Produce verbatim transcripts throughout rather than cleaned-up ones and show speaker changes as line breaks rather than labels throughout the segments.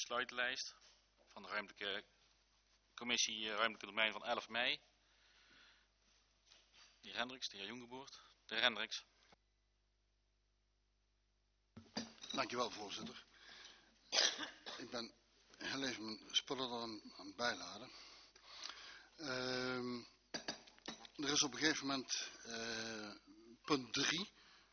besluitenlijst van de ruimtelijke commissie uh, ruimtelijke domein van elf mei. De heer Hendricks, de heer Jongevoort, de heer Hendricks.
Dankjewel, voorzitter. Ik ben heel even mijn spullen aan, aan het bijladen. Uh, er is op een gegeven moment uh, punt drie.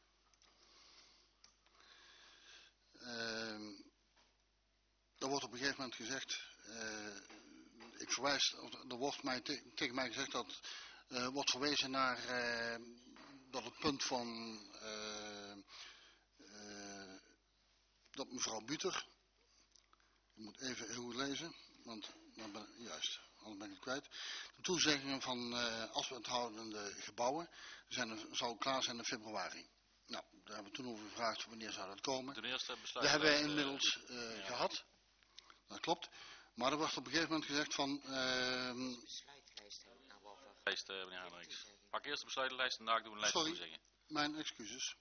Uh, er wordt op een gegeven moment gezegd, uh, ik verwijs, er wordt mij te, tegen mij gezegd dat uh, wordt verwezen naar uh, dat het punt van uh, uh, dat mevrouw Buter, ik moet even heel goed lezen, want dan ben ik, juist, anders ben ik het kwijt. De toezeggingen van uh, afwethoudende gebouwen zijn er, zou klaar zijn in februari. Nou, daar hebben we toen over gevraagd wanneer zou dat komen.
De eerste besluit.
Dat hebben wij inmiddels uh, ja. gehad. Dat klopt. Maar er wordt op een gegeven moment gezegd van... Uh,
besluitlijst hebben we nou over. Lijst, uh, meneer Hendricks. Pak eerst de besluitenlijst en daarna doen we een lijst toezeggen.
Mijn excuses.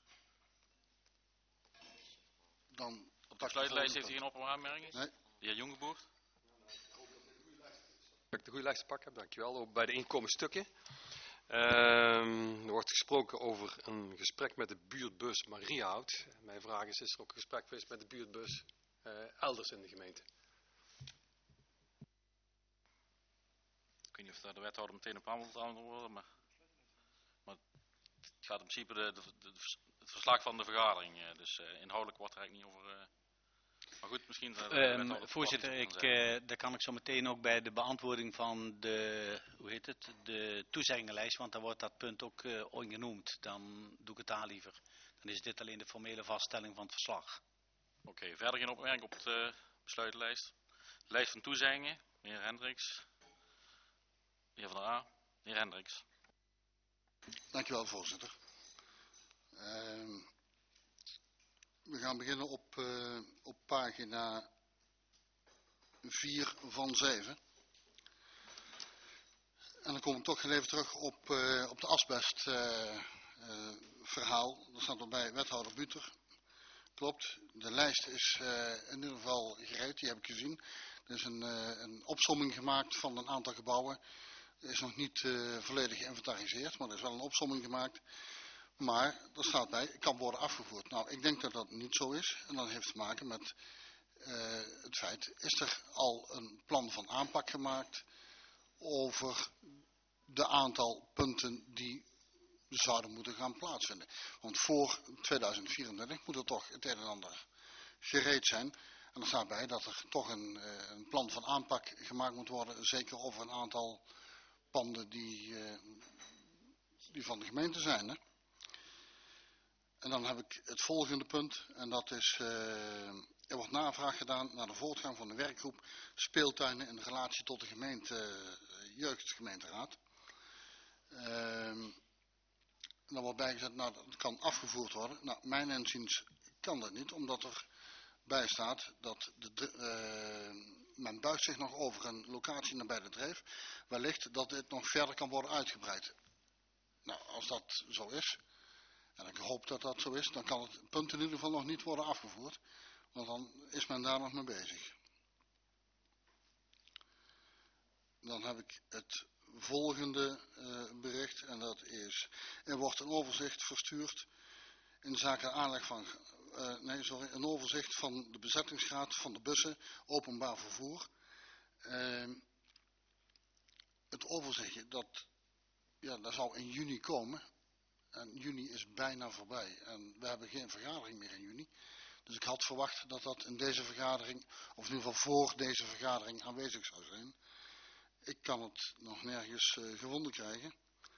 Dan
op de besluitenlijst heeft u geen op- of aanmerkingen?
Nee.
De heer Jongevoort.
Dat ik de goede lijst te pakken heb, dankjewel. Ook bij de inkomensstukken. Uh, er wordt gesproken over een gesprek met de buurtbus Mariehout. Mijn vraag is, is er ook een gesprek geweest met de buurtbus uh, elders in de gemeente?
Ik weet niet of daar de wethouder meteen op aan wil worden, maar, maar het gaat in principe de, de, de, het verslag van de vergadering. Dus uh, inhoudelijk wordt er eigenlijk niet over... Uh, maar goed, misschien... De, de
um, voorzitter, ik, uh, daar kan ik zo meteen ook bij de beantwoording van de, hoe heet het, de toezeggingenlijst, want daar wordt dat punt ook uh, ongenoemd. Dan doe ik het daar liever. Dan is dit alleen de formele vaststelling van het verslag.
Oké, okay, verder geen opmerking op de besluitenlijst. De lijst van toezeggingen, de heer Hendricks. De heer Van der A, de heer Hendricks.
Dankjewel, voorzitter. Uh, we gaan beginnen op, uh, op pagina vier van zeven. En dan kom ik toch even terug op, uh, op de asbest uh, uh, verhaal. Er staat erbij wethouder Buter. Klopt, de lijst is uh, in ieder geval gereed, die heb ik gezien. Er is een, uh, een opsomming gemaakt van een aantal gebouwen. Is nog niet uh, volledig geïnventariseerd, maar er is wel een opsomming gemaakt. Maar er staat bij, kan worden afgevoerd. Nou, ik denk dat dat niet zo is. En dat heeft te maken met uh, het feit, is er al een plan van aanpak gemaakt over de aantal punten die zouden moeten gaan plaatsvinden. Want voor tweeduizend vierentwintig moet er toch het een en ander gereed zijn. En er staat bij dat er toch een, uh, een plan van aanpak gemaakt moet worden, zeker over een aantal panden die, uh, die van de gemeente zijn. Hè? En dan heb ik het volgende punt. En dat is, uh, er wordt navraag gedaan naar de voortgang van de werkgroep speeltuinen in relatie tot de gemeente, uh, jeugdgemeenteraad. Uh, dan wordt bijgezet, nou dat kan afgevoerd worden. Nou, mijn inziens kan dat niet, omdat er bij staat dat de, uh, men buigt zich nog over een locatie nabij de Dreef. Wellicht dat dit nog verder kan worden uitgebreid. Nou, als dat zo is, en ik hoop dat dat zo is, dan kan het punt in ieder geval nog niet worden afgevoerd. Want dan is men daar nog mee bezig. Dan heb ik het volgende uh, bericht en dat is, er wordt een overzicht verstuurd in zaken aanleg van, uh, nee sorry, een overzicht van de bezettingsgraad van de bussen, openbaar vervoer. Uh, het overzichtje, dat, ja, dat zou in juni komen. En juni is bijna voorbij en we hebben geen vergadering meer in juni. Dus ik had verwacht dat dat in deze vergadering, of in ieder geval voor deze vergadering aanwezig zou zijn. Ik kan het nog nergens uh, gevonden krijgen.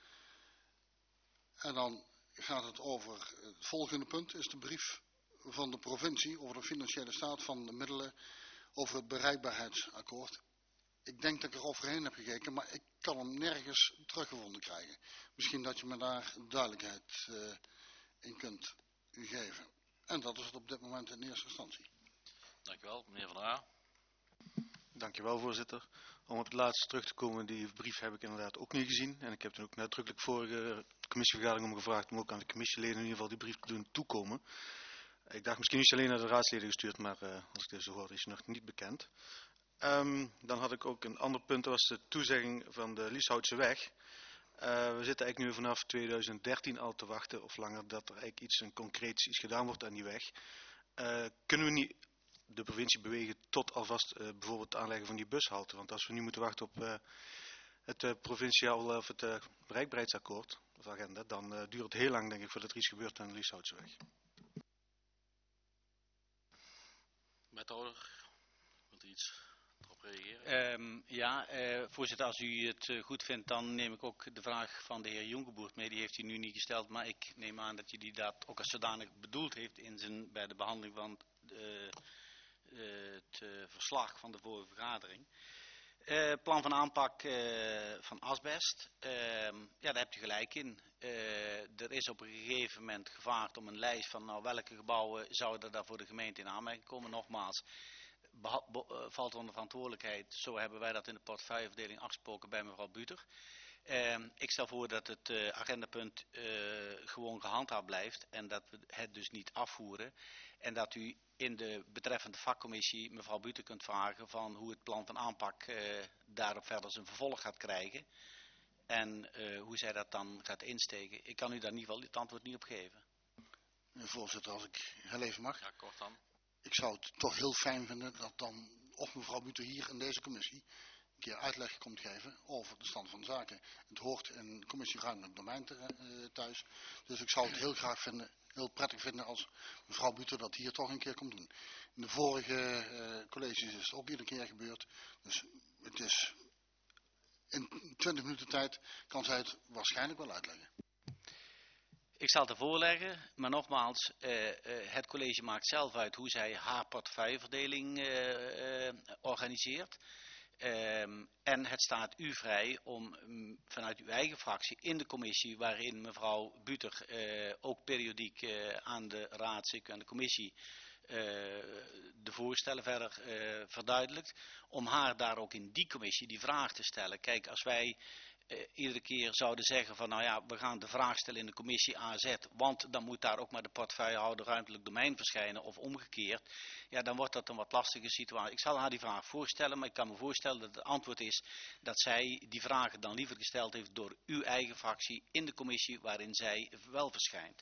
En dan gaat het over, het volgende punt is de brief van de provincie over de financiële staat van de middelen over het bereikbaarheidsakkoord. Ik denk dat ik er overheen heb gekeken, maar ik kan hem nergens teruggevonden krijgen. Misschien dat je me daar duidelijkheid uh, in kunt geven. En dat is het op dit moment in eerste instantie.
Dankjewel, meneer Van der A.
Dankjewel, voorzitter. Om op het laatste terug te komen, die brief heb ik inderdaad ook niet gezien. En ik heb toen ook nadrukkelijk vorige commissievergadering om gevraagd om ook aan de commissieleden in ieder geval die brief te doen toekomen. Ik dacht misschien is hij alleen naar de raadsleden gestuurd, maar uh, als ik dit zo hoor is hij nog niet bekend. Um, dan had ik ook een ander punt, dat was de toezegging van de Lieshoutse weg. Uh, we zitten eigenlijk nu vanaf twintig dertien al te wachten, of langer, dat er eigenlijk iets een concreets iets gedaan wordt aan die weg. Uh, kunnen we niet de provincie bewegen tot alvast uh, bijvoorbeeld het aanleggen van die bushalte? Want als we nu moeten wachten op uh, het uh, provinciaal of het uh, bereikbaarheidsakkoord, of agenda, dan uh, duurt het heel lang, denk ik, voordat er iets gebeurt aan de Lieshoutse weg.
Wethouder, wilt u iets erop reageren?
Um, ja, uh, voorzitter, als u het uh, goed vindt, dan neem ik ook de vraag van de heer Jonkerboert mee. Die heeft u nu niet gesteld, maar ik neem aan dat u dat ook als zodanig bedoeld heeft in zijn, bij de behandeling van uh, uh, het uh, verslag van de vorige vergadering. Uh, plan van aanpak uh, van asbest, uh, ja, daar hebt u gelijk in. Uh, er is op een gegeven moment gevraagd om een lijst van nou, welke gebouwen zouden daar voor de gemeente in aanmerking komen. Nogmaals, beha- be- uh, valt onder verantwoordelijkheid, zo hebben wij dat in de portefeuilleverdeling afgesproken bij mevrouw Buter. Uh, ik stel voor dat het uh, agendapunt uh, gewoon gehandhaafd blijft en dat we het dus niet afvoeren. En dat u in de betreffende vakcommissie mevrouw Buter kunt vragen van hoe het plan van aanpak uh, daarop verder zijn vervolg gaat krijgen. En uh, hoe zij dat dan gaat insteken. Ik kan u daar in ieder geval het antwoord niet op geven.
Voorzitter, als ik heel even mag.
Ja, kort dan.
Ik zou het toch heel fijn vinden dat dan of mevrouw Buter hier in deze commissie een keer uitleg komt geven over de stand van zaken. Het hoort in de commissie ruimtelijk domein te, uh, thuis. Dus ik zou het heel graag vinden, heel prettig vinden als mevrouw Buter dat hier toch een keer komt doen. In de vorige uh, colleges is het ook iedere keer gebeurd. Dus het is in twintig minuten tijd kan zij het waarschijnlijk wel uitleggen.
Ik zal het ervoor leggen, maar nogmaals, uh, uh, het college maakt zelf uit hoe zij haar portefeuilleverdeling uh, uh, organiseert. Um, en het staat u vrij om um, vanuit uw eigen fractie in de commissie, waarin mevrouw Buter uh, ook periodiek uh, aan de raad zit, aan de commissie, uh, de voorstellen verder uh, verduidelijkt, om haar daar ook in die commissie die vraag te stellen. Kijk, als wij Uh, iedere keer zouden zeggen van nou ja, we gaan de vraag stellen in de commissie A Z, want dan moet daar ook maar de portefeuillehouder ruimtelijk domein verschijnen of omgekeerd. Ja, dan wordt dat een wat lastige situatie. Ik zal haar die vraag voorstellen, maar ik kan me voorstellen dat het antwoord is dat zij die vragen dan liever gesteld heeft door uw eigen fractie in de commissie waarin zij wel verschijnt.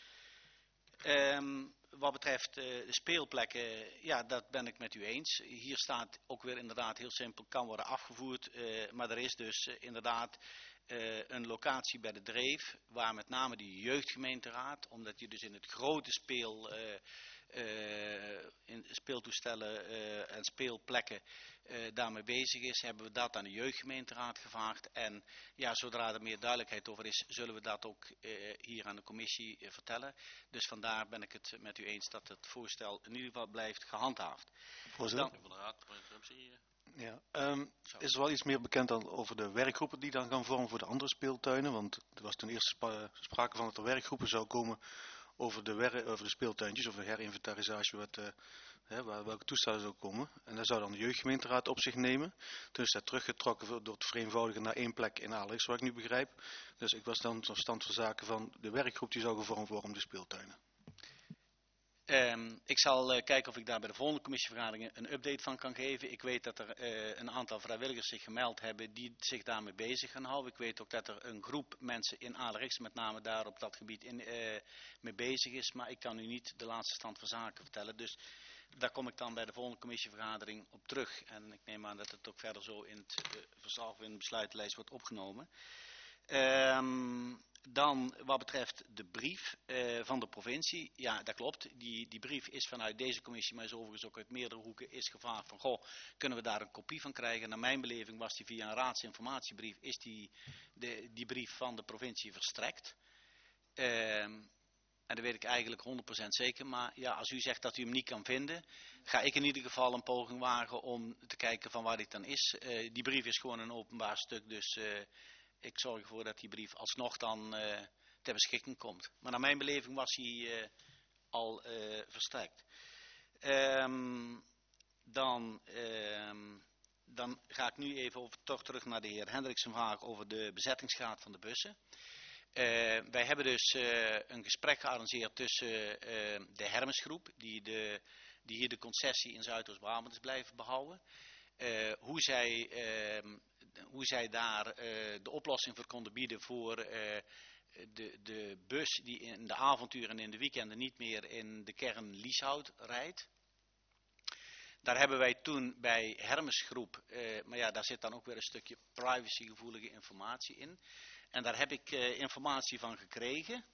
Um, wat betreft uh, de speelplekken, ja, dat ben ik met u eens. Hier staat ook weer inderdaad heel simpel, kan worden afgevoerd. Uh, maar er is dus uh, inderdaad uh, een locatie bij de Dreef, waar met name de jeugdgemeenteraad, omdat je dus in het grote speel, uh, uh, in speeltoestellen uh, en speelplekken uh, daarmee bezig is, hebben we dat aan de jeugdgemeenteraad gevraagd. En ja, zodra er meer duidelijkheid over is, zullen we dat ook uh, hier aan de commissie uh, vertellen. Dus vandaar ben ik het met u eens dat het voorstel in ieder geval blijft gehandhaafd.
Voorzitter?
Dan, van de raad, voor interruptie.
Ja, um, is er wel iets meer bekend dan over de werkgroepen die dan gaan vormen voor de andere speeltuinen? Want er was toen eerst spa sprake van dat er werkgroepen zou komen over de, wer over de speeltuintjes, of de herinventarisatie, wat, uh, hè, waar, welke toestellen zou komen. En dat zou dan de jeugdgemeenteraad op zich nemen. Toen is dat teruggetrokken door het vereenvoudigen naar één plek in Alex, wat ik nu begrijp. Dus ik was dan van stand van zaken van de werkgroep die zou gevormd worden om de speeltuinen.
Um, ik zal uh, kijken of ik daar bij de volgende commissievergaderingen een update van kan geven. Ik weet dat er uh, een aantal vrijwilligers zich gemeld hebben die zich daarmee bezig gaan houden. Ik weet ook dat er een groep mensen in Alex met name daar op dat gebied in, uh, mee bezig is. Maar ik kan u niet de laatste stand van zaken vertellen. Dus daar kom ik dan bij de volgende commissievergadering op terug. En ik neem aan dat het ook verder zo in het uh, verslag of in de besluitenlijst wordt opgenomen. Um, Dan wat betreft de brief uh, van de provincie, ja dat klopt, die, die brief is vanuit deze commissie, maar is overigens ook uit meerdere hoeken, is gevraagd van goh, kunnen we daar een kopie van krijgen? Naar mijn beleving was die via een raadsinformatiebrief, is die, de, die brief van de provincie verstrekt. Uh, en dat weet ik eigenlijk honderd procent zeker, maar ja, als u zegt dat u hem niet kan vinden, ga ik in ieder geval een poging wagen om te kijken van waar dit dan is. Uh, die brief is gewoon een openbaar stuk, dus... Uh, Ik zorg ervoor dat die brief alsnog dan uh, ter beschikking komt. Maar naar mijn beleving was hij uh, al uh, verstrekt. Um, dan, um, dan ga ik nu even over, toch terug naar de heer Hendriksen vraag over de bezettingsgraad van de bussen. wij hebben dus uh, een gesprek gearrangeerd tussen uh, de Hermesgroep, die, de, die hier de concessie in Zuidoost-Brabant is blijven behouden. Uh, hoe, zij, uh, hoe zij daar uh, de oplossing voor konden bieden voor uh, de, de bus die in de avonturen en in de weekenden niet meer in de kern Lieshout rijdt. Daar hebben wij toen bij Hermesgroep, uh, maar ja, daar zit dan ook weer een stukje privacygevoelige informatie in. En daar heb ik uh, informatie van gekregen.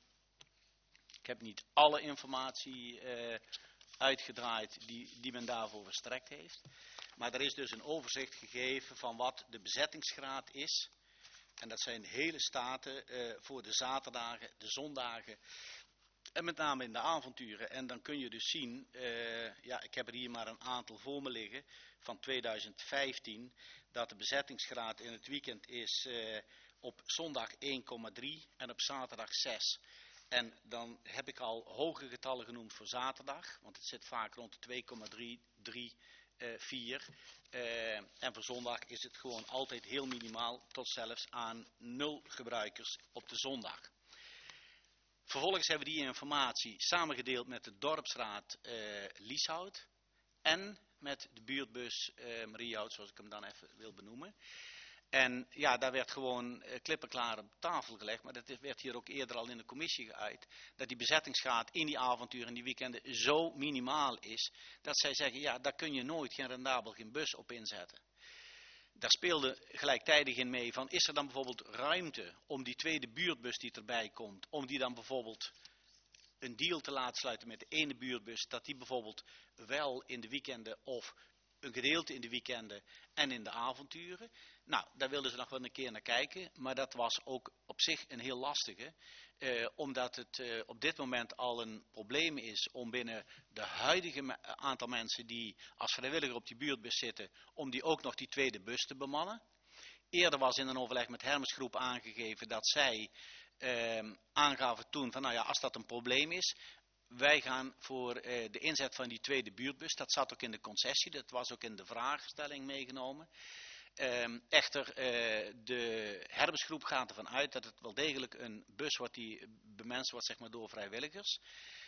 Ik heb niet alle informatie uh, uitgedraaid die, die men daarvoor verstrekt heeft. Maar er is dus een overzicht gegeven van wat de bezettingsgraad is. En dat zijn hele staten uh, voor de zaterdagen, de zondagen en met name in de avonturen. En dan kun je dus zien, uh, ja, ik heb er hier maar een aantal voor me liggen, van tweeduizend vijftien, dat de bezettingsgraad in het weekend is uh, op zondag één komma drie en op zaterdag zes. En dan heb ik al hoge getallen genoemd voor zaterdag, want het zit vaak rond de twee komma drie, drie, vier. Uh, en voor zondag is het gewoon altijd heel minimaal, tot zelfs aan nul gebruikers op de zondag. Vervolgens hebben we die informatie samengedeeld met de dorpsraad uh, Lieshout en met de buurtbus uh, Mariehout, zoals ik hem dan even wil benoemen. En ja, daar werd gewoon uh, klippenklaar op tafel gelegd, maar dat werd hier ook eerder al in de commissie geuit, dat die bezettingsgraad in die avonturen en die weekenden zo minimaal is, dat zij zeggen, ja, daar kun je nooit geen rendabel, geen bus op inzetten. Daar speelde gelijktijdig in mee van, is er dan bijvoorbeeld ruimte om die tweede buurtbus die erbij komt, om die dan bijvoorbeeld een deal te laten sluiten met de ene buurtbus, dat die bijvoorbeeld wel in de weekenden of een gedeelte in de weekenden en in de avonturen. Nou, daar wilden ze nog wel een keer naar kijken, maar dat was ook op zich een heel lastige, eh, omdat het eh, op dit moment al een probleem is om binnen de huidige me- aantal mensen die als vrijwilliger op die buurtbus zitten, om die ook nog die tweede bus te bemannen. Eerder was in een overleg met Hermesgroep aangegeven dat zij eh, aangaven toen van, nou ja, als dat een probleem is, wij gaan voor uh, de inzet van die tweede buurtbus. Dat zat ook in de concessie, dat was ook in de vraagstelling meegenomen. Um, echter, uh, de Hermesgroep gaat ervan uit dat het wel degelijk een bus wordt die bemenst wordt, zeg maar, door vrijwilligers.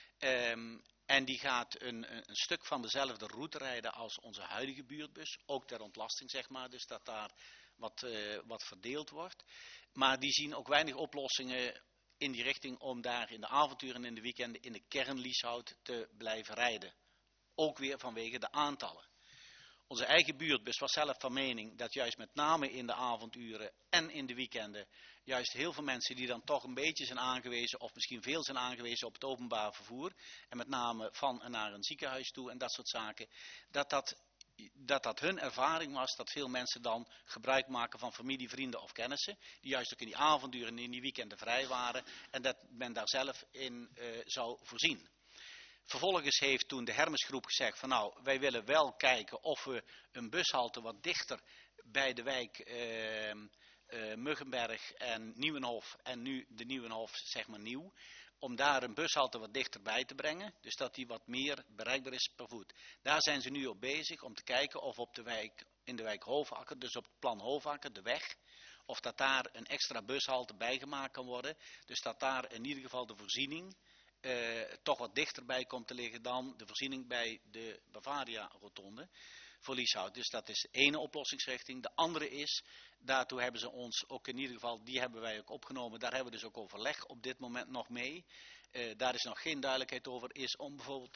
Um, en die gaat een, een, een stuk van dezelfde route rijden als onze huidige buurtbus. Ook ter ontlasting, zeg maar, dus dat daar wat, uh, wat verdeeld wordt. Maar die zien ook weinig oplossingen in die richting om daar in de avonturen en in de weekenden in de kern Lieshout te blijven rijden. Ook weer vanwege de aantallen. Onze eigen buurtbus was zelf van mening dat juist met name in de avonturen en in de weekenden juist heel veel mensen die dan toch een beetje zijn aangewezen of misschien veel zijn aangewezen op het openbaar vervoer en met name van en naar een ziekenhuis toe en dat soort zaken, dat dat, dat dat hun ervaring was dat veel mensen dan gebruik maken van familie, vrienden of kennissen die juist ook in die avonturen en in die weekenden vrij waren en dat men daar zelf in uh, zou voorzien. Vervolgens heeft toen de Hermesgroep gezegd van nou, wij willen wel kijken of we een bushalte wat dichter bij de wijk uh, uh, Muggenberg en Nieuwenhof en nu de Nieuwenhof zeg maar nieuw, om daar een bushalte wat dichterbij te brengen, dus dat die wat meer bereikbaar is per voet. Daar zijn ze nu op bezig om te kijken of op de wijk, in de wijk Hovakker, dus op het plan Hovakker, de weg, of dat daar een extra bushalte bijgemaakt kan worden, dus dat daar in ieder geval de voorziening Uh, toch wat dichterbij komt te liggen dan de voorziening bij de Bavaria-rotonde voor Lieshout. Dus dat is de ene oplossingsrichting. De andere is, daartoe hebben ze ons ook in ieder geval, die hebben wij ook opgenomen, daar hebben we dus ook overleg op dit moment nog mee. Uh, daar is nog geen duidelijkheid over, is om bijvoorbeeld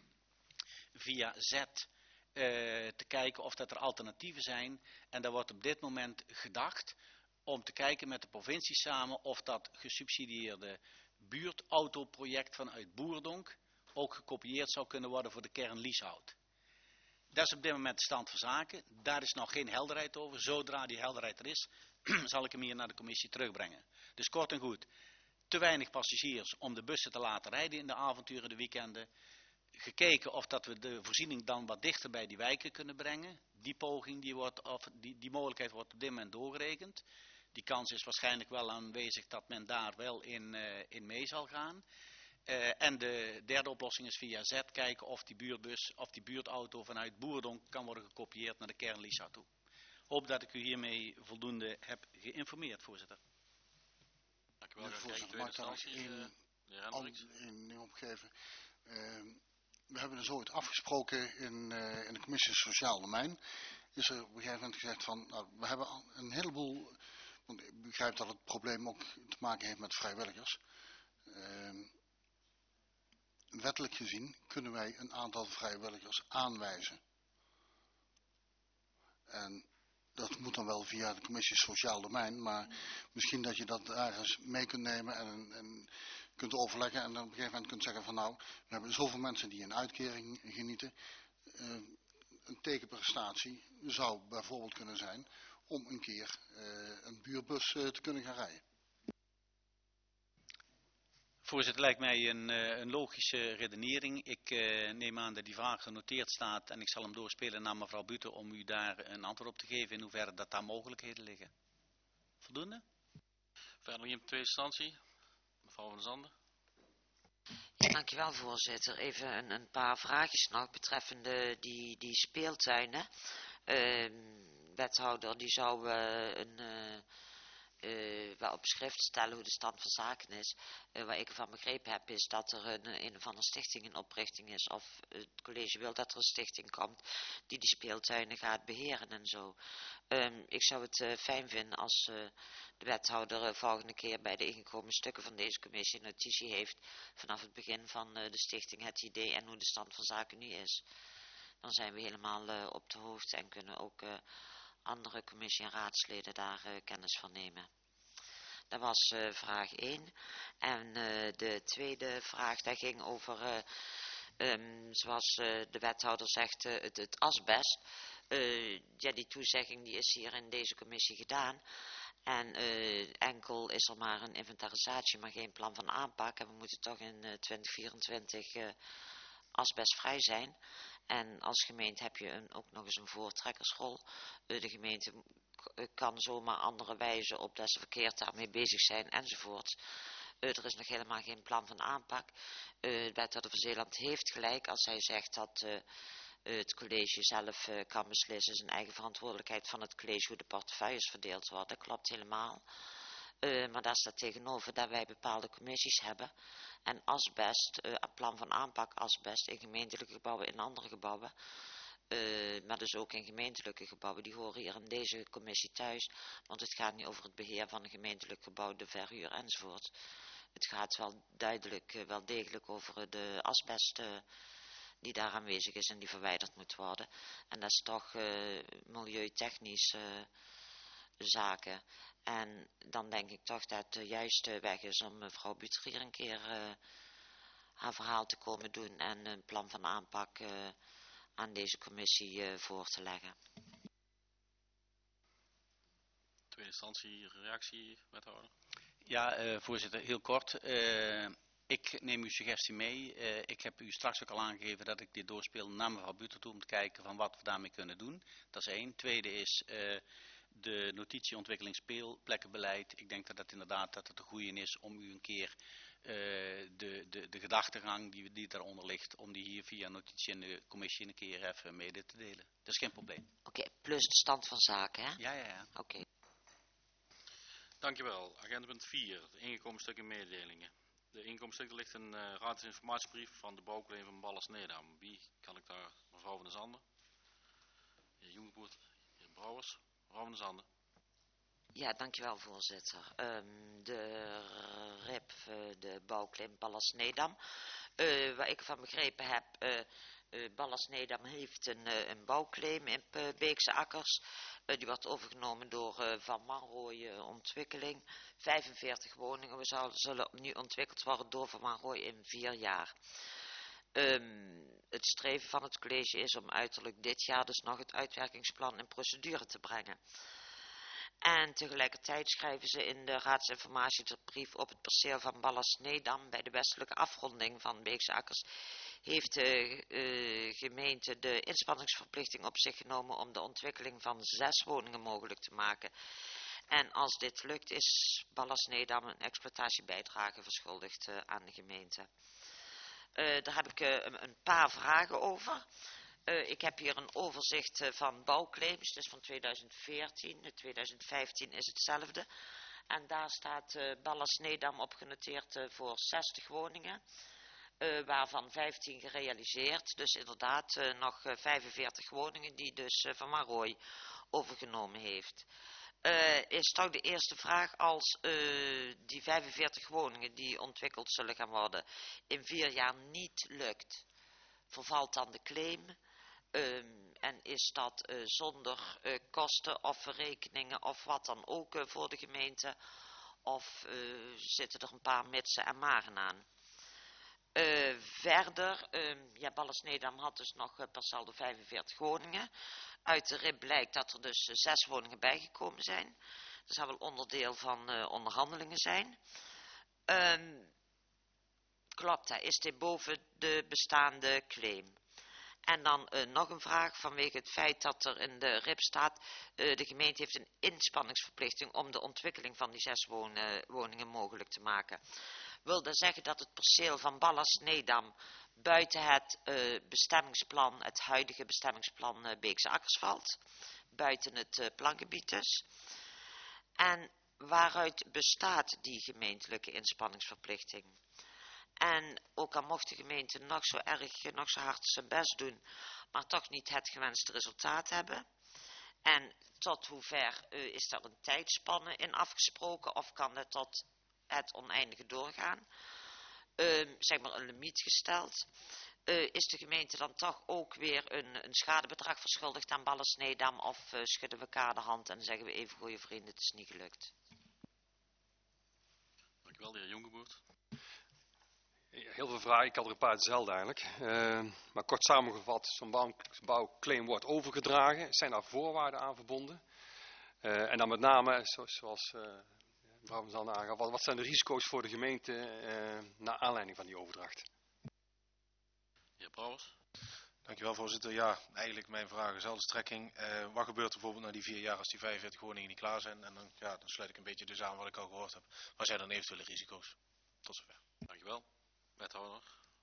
via Z uh, te kijken of dat er alternatieven zijn. En daar wordt op dit moment gedacht om te kijken met de provincie samen of dat gesubsidieerde buurtautoproject vanuit Boerdonk ook gekopieerd zou kunnen worden voor de kern Lieshout. Dat is op dit moment de stand van zaken. Daar is nog geen helderheid over. Zodra die helderheid er is, zal ik hem hier naar de commissie terugbrengen. Dus kort en goed, te weinig passagiers om de bussen te laten rijden in de avonturen, de weekenden. Gekeken of dat we de voorziening dan wat dichter bij die wijken kunnen brengen. Die poging, die, wordt, of die, die mogelijkheid wordt op dit moment doorgerekend. Die kans is waarschijnlijk wel aanwezig dat men daar wel in, uh, in mee zal gaan. Uh, en de derde oplossing is via Z kijken of die buurtbus of die buurtauto vanuit Boerdonk kan worden gekopieerd naar de kern Lieshout toe. Hoop dat ik u hiermee voldoende heb geïnformeerd, voorzitter.
Dank u wel
Meneer de
gaan kijken,
voorzitter, mag
tweede
ik daar nog
instantie,
één
uh, de heer
an-
Hendricks.
één ding opgeven? Uh, we hebben dus ooit afgesproken in, uh, in de commissie Sociaal Domein. Is er op een gegeven moment gezegd van, nou, we hebben al een heleboel, want ik begrijp dat het probleem ook te maken heeft met vrijwilligers. Uh, wettelijk gezien kunnen wij een aantal vrijwilligers aanwijzen. En dat moet dan wel via de commissie Sociaal Domein, maar misschien dat je dat ergens mee kunt nemen en, en kunt overleggen en dan op een gegeven moment kunt zeggen van nou, we hebben zoveel mensen die een uitkering genieten. Uh, een tegenprestatie zou bijvoorbeeld kunnen zijn om een keer uh, een buurbus uh, te kunnen gaan rijden.
Voorzitter, lijkt mij een, een logische redenering. Ik uh, neem aan dat die vraag genoteerd staat en ik zal hem doorspelen naar mevrouw Buter om u daar een antwoord op te geven in hoeverre dat daar mogelijkheden liggen. Voldoende?
Verder nog in tweede instantie. Mevrouw van der Zanden.
Ja, dankjewel voorzitter. Even een, een paar vraagjes nog betreffende die, die speeltuinen. Uh, wethouder die zou uh, een... Uh, Uh, wel op schrift stellen hoe de stand van zaken is. Uh, wat ik ervan begrepen heb is dat er een, een of andere stichting in oprichting is. Of het college wil dat er een stichting komt die die speeltuinen gaat beheren en zo. Um, ik zou het uh, fijn vinden als uh, de wethouder uh, volgende keer bij de ingekomen stukken van deze commissie notitie heeft vanaf het begin van uh, de stichting, het idee en hoe de stand van zaken nu is. Dan zijn we helemaal uh, op de hoogte en kunnen ook uh, andere commissie- en raadsleden daar uh, kennis van nemen. Dat was uh, vraag één. En uh, de tweede vraag, dat ging over, uh, um, zoals uh, de wethouder zegt, uh, het, het asbest. Uh, ja, die toezegging die is hier in deze commissie gedaan. En uh, enkel is er maar een inventarisatie, maar geen plan van aanpak. En we moeten toch in uh, twintig vierentwintig uh, asbestvrij zijn. En als gemeente heb je een, ook nog eens een voortrekkersrol. Uh, de gemeente kan zomaar andere wijzen op dat ze verkeerd daarmee bezig zijn enzovoort. Uh, er is nog helemaal geen plan van aanpak. Uh, de wethouder van Zeeland heeft gelijk als hij zegt dat uh, uh, het college zelf uh, kan beslissen, zijn eigen verantwoordelijkheid van het college hoe de portefeuilles verdeeld worden. Dat klopt helemaal. Uh, maar daar staat tegenover dat wij bepaalde commissies hebben. En asbest, uh, een plan van aanpak asbest in gemeentelijke gebouwen, in andere gebouwen. Uh, maar dus ook in gemeentelijke gebouwen, die horen hier in deze commissie thuis. Want het gaat niet over het beheer van een gemeentelijk gebouw, de verhuur enzovoort. Het gaat wel duidelijk, uh, wel degelijk over uh, de asbest uh, die daar aanwezig is en die verwijderd moet worden. En dat is toch uh, milieutechnisch uh, zaken. En dan denk ik toch dat de juiste weg is om mevrouw Buter hier een keer uh, haar verhaal te komen doen en een plan van aanpak uh, aan deze commissie uh, voor te leggen.
Tweede instantie, reactie, wethouder.
Ja, uh, voorzitter, heel kort. Uh, ik neem uw suggestie mee. Uh, ik heb u straks ook al aangegeven dat ik dit doorspeel naar mevrouw Buter toe om te kijken van wat we daarmee kunnen doen. Dat is één. Tweede is uh, de notitie ontwikkeling speelplekkenbeleid. Ik denk dat dat inderdaad dat het een goede is om u een keer uh, de, de, de gedachtegang die, die daaronder ligt, om die hier via notitie in de commissie een keer even mede te delen. Dat is geen probleem.
Oké, okay, plus de stand van zaken, hè?
Ja, ja, ja.
Oké. Okay.
Dankjewel. Agenda punt vier, de ingekomen stukken mededelingen. De ingekomen stukken ligt een uh, raadsinformatiebrief van de bouwclaim van Ballas-Nedam. Wie kan ik daar? Mevrouw van der Zanden. Heer Jongepoort, heer Brouwers. Mevrouw van der Zanden.
Ja, dankjewel voorzitter. Um, de R I P, uh, de bouwclaim Ballas-Nedam. Uh, wat ik van begrepen heb, uh, uh, Ballas-Nedam heeft een, uh, een bouwclaim in uh, Beekse Akkers. Uh, die wordt overgenomen door uh, Van Wanrooy uh, Ontwikkeling. vijfenveertig woningen zal, zullen nu ontwikkeld worden door Van Wanrooy in vier jaar. Um, het streven van het college is om uiterlijk dit jaar dus nog het uitwerkingsplan in procedure te brengen. En tegelijkertijd schrijven ze in de raadsinformatiebrief op het perceel van Ballas-Nedam bij de westelijke afronding van Beekse Akkers heeft de uh, gemeente de inspanningsverplichting op zich genomen om de ontwikkeling van zes woningen mogelijk te maken. En als dit lukt is Ballas-Nedam een exploitatiebijdrage verschuldigd uh, aan de gemeente. Uh, daar heb ik uh, een, een paar vragen over. Uh, ik heb hier een overzicht uh, van bouwclaims, dus van tweeduizend veertien. In tweeduizend vijftien is hetzelfde. En daar staat uh, Ballas-Nedam op genoteerd uh, voor zestig woningen. Uh, waarvan vijftien gerealiseerd. Dus inderdaad uh, nog uh, vijfenveertig woningen die dus uh, Van Wanrooij overgenomen heeft. Uh, is toch de eerste vraag, als uh, die vijfenveertig woningen die ontwikkeld zullen gaan worden in vier jaar niet lukt, vervalt dan de claim? Um, en is dat uh, zonder uh, kosten of verrekeningen of wat dan ook uh, voor de gemeente? Of uh, zitten er een paar mitsen en maren aan? Uh, verder, um, ja, Ballas-Nedam had dus nog uh, per saldo vijfenveertig woningen. Uit de R I B blijkt dat er dus uh, zes woningen bijgekomen zijn. Dat zal wel onderdeel van uh, onderhandelingen zijn. Um, klopt, hè, is dit boven de bestaande claim? En dan uh, nog een vraag vanwege het feit dat er in de R I B staat, uh, de gemeente heeft een inspanningsverplichting om de ontwikkeling van die zes wonen, woningen mogelijk te maken. Wil dat zeggen dat het perceel van Ballas-Nedam buiten het uh, bestemmingsplan, het huidige bestemmingsplan uh, Beekse Akkers valt, buiten het uh, plangebied dus. En waaruit bestaat die gemeentelijke inspanningsverplichting? En ook al mocht de gemeente nog zo erg, nog zo hard zijn best doen, maar toch niet het gewenste resultaat hebben. En tot hoever uh, is daar een tijdspanne in afgesproken of kan het tot het oneindige doorgaan? Uh, zeg maar een limiet gesteld. Uh, is de gemeente dan toch ook weer een, een schadebedrag verschuldigd aan Ballas-Nedam of uh, schudden we elkaar de hand en zeggen we even goeie vrienden, het is niet gelukt?
Dankjewel, de heer Jongewoord.
Heel veel vragen, ik had er een paar hetzelfde eigenlijk. Uh, maar kort samengevat, zo'n bouw, bouwclaim wordt overgedragen. Zijn daar voorwaarden aan verbonden? Uh, en dan met name, zoals uh, mevrouw Van Zanden aangaf, wat, wat zijn de risico's voor de gemeente uh, naar aanleiding van die overdracht?
De heer Brouwers.
Dankjewel, voorzitter. Ja, eigenlijk mijn vraag is dezelfde strekking. Uh, wat gebeurt er bijvoorbeeld na die vier jaar als die vijfenveertig woningen niet klaar zijn? En dan, ja, dan sluit ik een beetje dus aan wat ik al gehoord heb. Wat zijn dan eventuele risico's? Tot zover.
Dankjewel. Wethouder.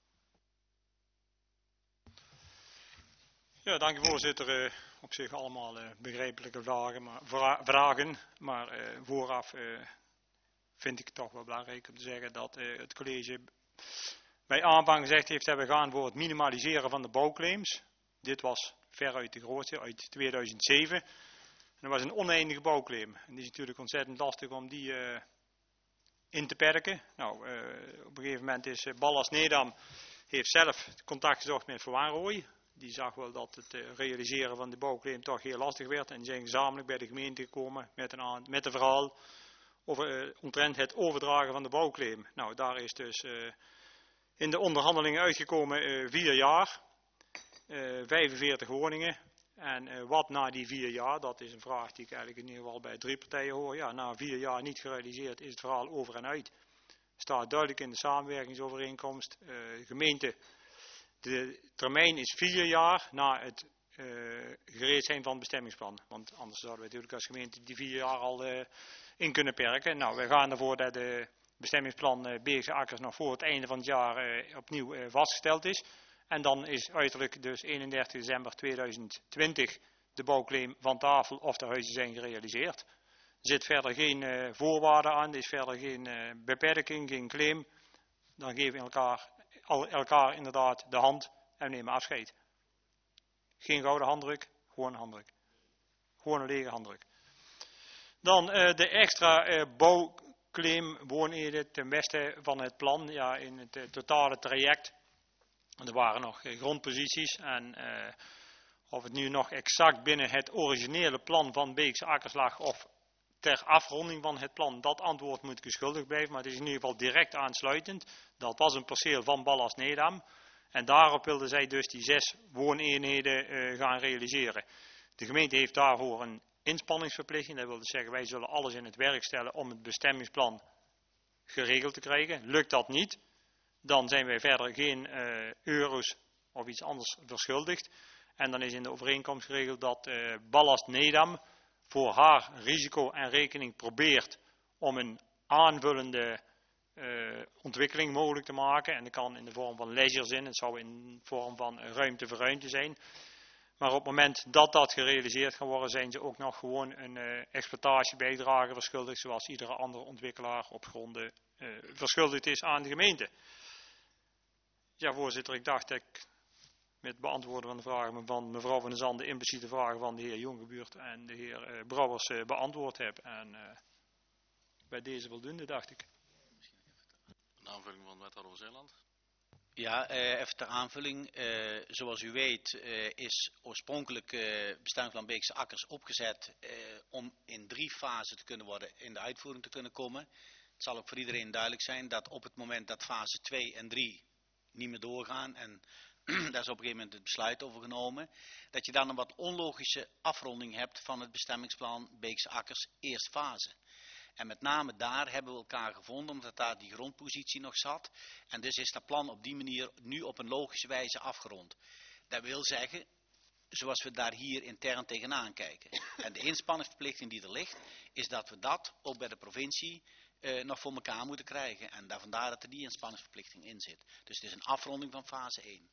Ja, dank u voorzitter. Uh, op zich allemaal uh, begrijpelijke vragen, maar, vra vragen, maar uh, vooraf uh, vind ik het toch wel belangrijk om te zeggen dat uh, het college bij aanvang gezegd heeft dat we gaan voor het minimaliseren van de bouwclaims. Dit was veruit de grootste uit tweeduizend zeven. En dat was een oneindige bouwclaim. En die is natuurlijk ontzettend lastig om die uh, in te perken. Nou, uh, op een gegeven moment is uh, Ballas-Nedam heeft zelf contact gezocht met Van Wanrooij. Die zag wel dat het uh, realiseren van de bouwclaim toch heel lastig werd. En die zijn gezamenlijk bij de gemeente gekomen met een, met een verhaal over uh, omtrent het overdragen van de bouwclaim. Nou, daar is dus uh, in de onderhandelingen uitgekomen uh, vier jaar, uh, vijfenveertig woningen. En uh, wat na die vier jaar, dat is een vraag die ik eigenlijk in ieder geval bij drie partijen hoor. Ja, na vier jaar niet gerealiseerd is het verhaal over en uit. Staat duidelijk in de samenwerkingsovereenkomst. Uh, de gemeente, de termijn is vier jaar na het uh, gereed zijn van het bestemmingsplan. Want anders zouden we natuurlijk als gemeente die vier jaar al uh, in kunnen perken. Nou, we gaan ervoor dat de bestemmingsplan uh, Beekse Akkers nog voor het einde van het jaar uh, opnieuw uh, vastgesteld is. En dan is uiterlijk dus eenendertig december tweeduizend twintig de bouwclaim van tafel of de huizen zijn gerealiseerd. Er zit verder geen uh, voorwaarde aan, er is verder geen uh, beperking, geen claim. Dan geven we elkaar, al, elkaar inderdaad de hand en nemen afscheid. Geen gouden handdruk, gewoon een handdruk. Gewoon een lege handdruk. Dan uh, de extra uh, bouwclaim woonheden ten westen van het plan, ja, in het uh, totale traject. Er waren nog grondposities en uh, of het nu nog exact binnen het originele plan van Beekse Akkers lag of ter afronding van het plan, dat antwoord moet geschuldigd blijven, maar het is in ieder geval direct aansluitend. Dat was een perceel van Ballas-Nedam en daarop wilden zij dus die zes wooneenheden uh, gaan realiseren. De gemeente heeft daarvoor een inspanningsverplichting, dat wil dus zeggen wij zullen alles in het werk stellen om het bestemmingsplan geregeld te krijgen. Lukt dat niet, dan zijn wij verder geen uh, euro's of iets anders verschuldigd. En dan is in de overeenkomst geregeld dat uh, Ballas-Nedam voor haar risico en rekening probeert om een aanvullende uh, ontwikkeling mogelijk te maken. En dat kan in de vorm van leisure zijn, het zou in de vorm van ruimte voor ruimte zijn. Maar op het moment dat dat gerealiseerd kan worden, zijn ze ook nog gewoon een uh, exploitatiebijdrage verschuldigd, zoals iedere andere ontwikkelaar op gronden uh, verschuldigd is aan de gemeente. Ja, voorzitter, ik dacht dat ik met het beantwoorden van de vragen van mevrouw Van der Zanden impliciet de vragen van de heer Jongebuurt en de heer uh, Brouwers uh, beantwoord heb. En uh, bij deze voldoende, dacht ik.
Een aanvulling van wethouder Zeeland.
Ja, uh, even ter aanvulling. Uh, zoals u weet uh, is oorspronkelijk uh, bestemmingsplan Beekse Akkers opgezet uh, om in drie fasen te kunnen worden, in de uitvoering te kunnen komen. Het zal ook voor iedereen duidelijk zijn dat op het moment dat fase twee en drie niet meer doorgaan en daar is op een gegeven moment het besluit over genomen, dat je dan een wat onlogische afronding hebt van het bestemmingsplan Beekse Akkers eerste fase. En met name daar hebben we elkaar gevonden, omdat daar die grondpositie nog zat. En dus is dat plan op die manier nu op een logische wijze afgerond. Dat wil zeggen, zoals we daar hier intern tegenaan kijken. En de inspanningsverplichting die er ligt, is dat we dat ook bij de provincie eh, nog voor elkaar moeten krijgen. En daar vandaar dat er die inspanningsverplichting in zit. Dus het is een afronding van fase één.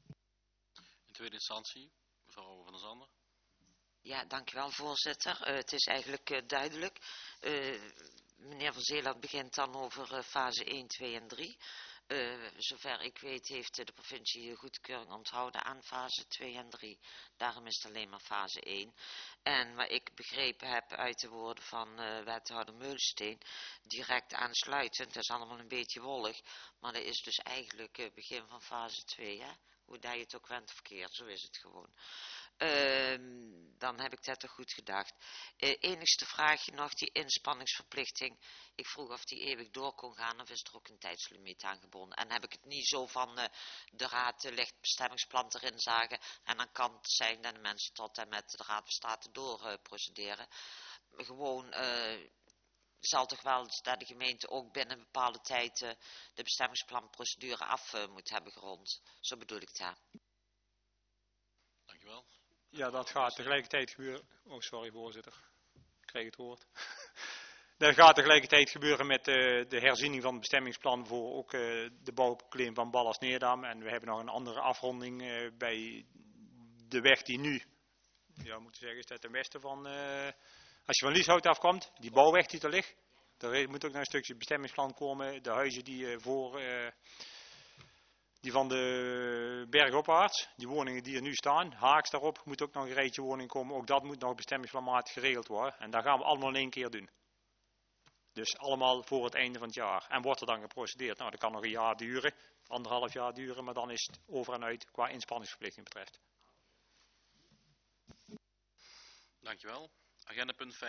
In tweede instantie, mevrouw Van der Zanden.
Ja, dankjewel voorzitter. Uh, het is eigenlijk uh, duidelijk. Uh, meneer Van Zeeland begint dan over uh, fase één, twee en drie. Uh, zover ik weet heeft uh, de provincie goedkeuring onthouden aan fase twee en drie. Daarom is het alleen maar fase één. En wat ik begrepen heb uit de woorden van uh, wethouder Meulensteen, direct aansluitend, dat is allemaal een beetje wollig, maar dat is dus eigenlijk het uh, begin van fase twee, hè? Hoe dat je het ook went of keert, zo is het gewoon. Uh, dan heb ik dat toch goed gedacht. Uh, enigste vraagje nog, die inspanningsverplichting. Ik vroeg of die eeuwig door kon gaan of is er ook een tijdslimiet aan gebonden. En heb ik het niet zo van uh, de raad uh, ligt bestemmingsplan erin zagen en dan kan het zijn dat de mensen tot en met de raad van state door uh, procederen. Gewoon uh, zal toch wel dat de gemeente ook binnen een bepaalde tijd uh, de bestemmingsplanprocedure af uh, moet hebben gerond. Zo bedoel ik dat.
Dankjewel.
Ja, dat gaat tegelijkertijd gebeuren. Oh, sorry voorzitter. Ik kreeg het woord. Dat gaat tegelijkertijd gebeuren met uh, de herziening van het bestemmingsplan voor ook uh, de bouwprobleem van Ballast-Neerdam. En we hebben nog een andere afronding uh, bij de weg die nu, ja, moet ik zeggen, is dat ten westen van, uh, als je van Lieshout afkomt, die bouwweg die er ligt. Er moet ook nog een stukje bestemmingsplan komen. De huizen die uh, voor... Uh, Die van de bergopwaarts, die woningen die er nu staan, haaks daarop, moet ook nog een rijtje woningen komen. Ook dat moet nog bestemmingsplanmatig geregeld worden. En dat gaan we allemaal in één keer doen. Dus allemaal voor het einde van het jaar. En wordt er dan geprocedeerd? Nou, dat kan nog een jaar duren, anderhalf jaar duren, maar dan is het over en uit qua inspanningsverplichting betreft.
Dankjewel. Agenda punt vijf.